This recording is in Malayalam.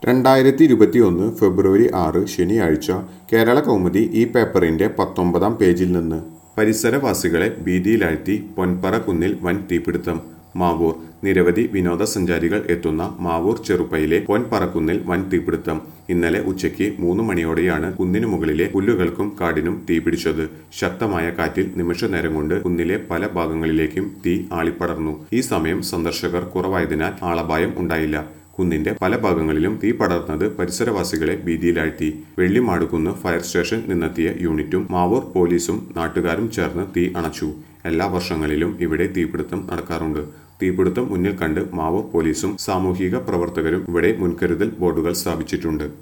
2021 ഫെബ്രുവരി 6 ശനിയാഴ്ച കേരള കൗമുദി ഈ പേപ്പറിന്റെ 19-ാം പേജിൽ നിന്ന് പരിസരവാസികളെ ഭീതിയിലാഴ്ത്തി പൊൻപറ കുന്നിൽ വൻ തീപിടുത്തം. മാവൂർ നിരവധി വിനോദസഞ്ചാരികൾ എത്തുന്ന മാവൂർ ചെറുപ്പയിലെ പൊൻപറക്കുന്നിൽ വൻ തീപിടുത്തം. ഇന്നലെ ഉച്ചയ്ക്ക് 3 മണിയോടെയാണ് കുന്നിനു മുകളിലെ പുല്ലുകൾക്കും കാടിനും തീപിടിച്ചത്. ശക്തമായ കാറ്റിൽ നിമിഷനേരം കൊണ്ട് കുന്നിലെ പല ഭാഗങ്ങളിലേക്കും തീ ആളിപ്പടർന്നു. ഈ സമയം സന്ദർശകർ കുറവായതിനാൽ ആളപായം ഉണ്ടായില്ല. കുന്നിന്റെ പല ഭാഗങ്ങളിലും തീ പടർന്നത് പരിസരവാസികളെ ഭീതിയിലാഴ്ത്തി. വെള്ളിമാടുകുന്ന് ഫയർ സ്റ്റേഷൻ നിന്നെത്തിയ യൂണിറ്റും മാവൂർ പോലീസും നാട്ടുകാരും ചേർന്ന് തീ അണച്ചു. എല്ലാ വർഷങ്ങളിലും ഇവിടെ തീപിടുത്തം നടക്കാറുണ്ട്. തീപിടുത്തം മുന്നിൽ കണ്ട് മാവൂർ പോലീസും സാമൂഹിക പ്രവർത്തകരും ഇവിടെ മുൻകരുതൽ ബോർഡുകൾ സ്ഥാപിച്ചിട്ടുണ്ട്.